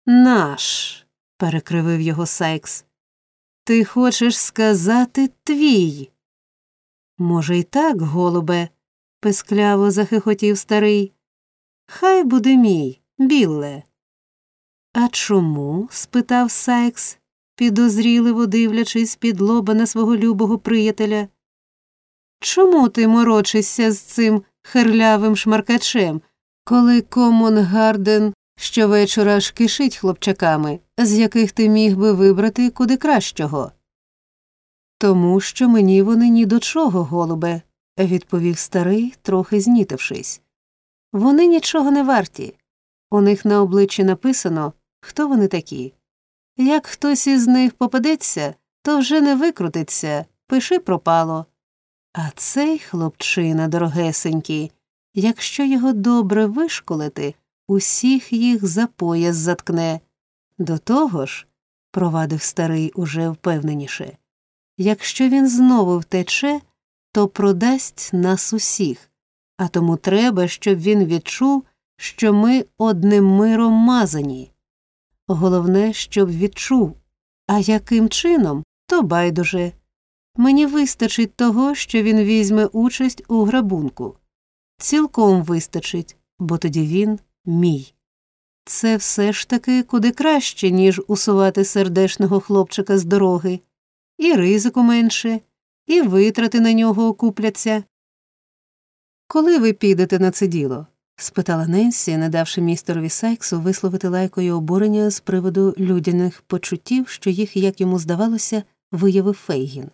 Наш, перекривив його Сайкс. Ти хочеш сказати твій? Може, й так, голубе, пискляво захихотів старий. Хай буде мій, Білле. А чому? Спитав Сайкс, підозріливо дивлячись під лоба на свого любого приятеля. Чому ти морочишся з цим хирлявим шмаркачем, коли Коммон Гарден щовечора аж кишить хлопчаками, з яких ти міг би вибрати куди кращого? Тому що мені вони ні до чого, голубе, відповів старий, трохи знітившись. Вони нічого не варті. У них на обличчі написано, хто вони такі. Як хтось із них попадеться, то вже не викрутиться, пиши пропало. А цей хлопчина, дорогесенький, якщо його добре вишколити, усіх їх за пояс заткне. До того ж, провадив старий уже впевненіше, якщо він знову втече, то продасть нас усіх, а тому треба, щоб він відчув, що ми одним миром мазані. Головне, щоб відчув, а яким чином, то байдуже. Мені вистачить того, що він візьме участь у грабунку. Цілком вистачить, бо тоді він мій. Це все ж таки куди краще, ніж усувати сердешного хлопчика з дороги. І ризику менше, і витрати на нього окупляться. «Коли ви підете на це діло?» – спитала Ненсі, не давши містерові Сайксу висловити лайкою обурення з приводу людяних почуттів, що їх, як йому здавалося, виявив Фейгін.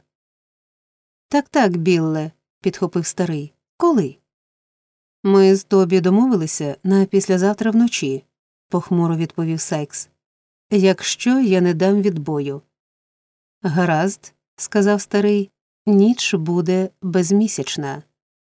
«Так, Білле», – підхопив старий. «Коли?» «Ми з Тобі домовилися на післязавтра вночі», – похмуро відповів Сайкс. «Якщо я не дам відбою». «Гаразд», – сказав старий, – «ніч буде безмісячна».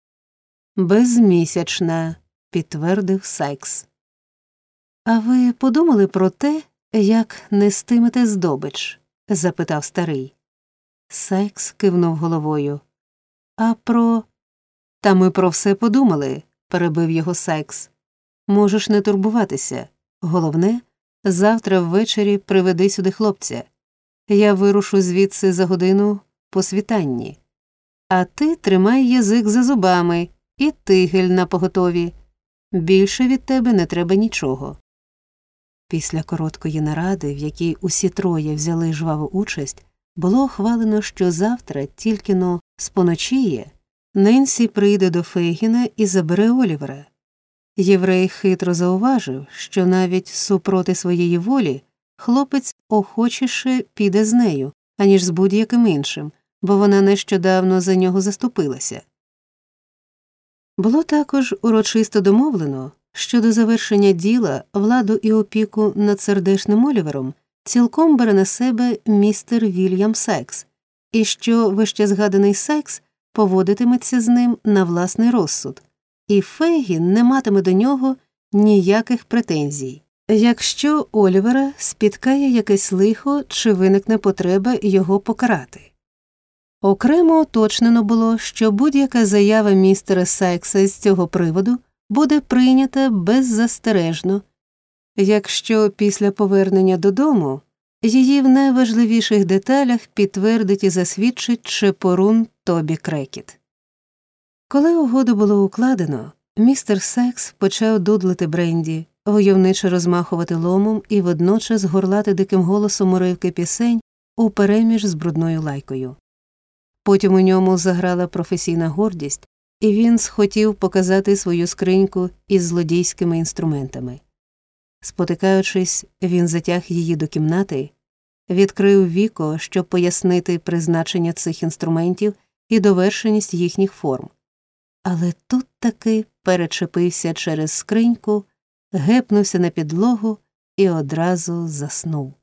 «Безмісячна», – підтвердив Сайкс. «А ви подумали про те, як нестимете здобич?» – запитав старий. Сайкс кивнув головою. «А про...» «Та ми про все подумали», – перебив його Сайкс. «Можеш не турбуватися. Головне, завтра ввечері приведи сюди хлопця. Я вирушу звідси за годину по світанні. А ти тримай язик за зубами і тигель напоготові. Більше від тебе не треба нічого». Після короткої наради, в якій усі троє взяли жваву участь, було ухвалено, що завтра, тільки-но споночіє, Ненсі прийде до Фейгіна і забере Олівера. Єврей хитро зауважив, що навіть супроти своєї волі хлопець охочіше піде з нею, аніж з будь-яким іншим, бо вона нещодавно за нього заступилася. Було також урочисто домовлено, що до завершення діла владу і опіку над сердешним Олівером цілком бере на себе містер Вільям Сайкс, і що вищезгаданий Сайкс поводитиметься з ним на власний розсуд, і Фейгін не матиме до нього ніяких претензій, якщо Олівера спіткає якесь лихо чи виникне потреба його покарати. Окремо уточнено було, що будь-яка заява містера Сайкса з цього приводу буде прийнята беззастережно, якщо після повернення додому її в найважливіших деталях підтвердить і засвідчить чепурун Тобі Крекіт. Коли угоду було укладено, містер Сайкс почав дудлити бренді, войовниче розмахувати ломом і водночас горлати диким голосом уривки пісень упереміж з брудною лайкою. Потім у ньому заграла професійна гордість, і він схотів показати свою скриньку із злодійськими інструментами. Спотикаючись, він затяг її до кімнати, відкрив віко, щоб пояснити призначення цих інструментів і довершеність їхніх форм. Але тут таки перечепився через скриньку, гепнувся на підлогу і одразу заснув.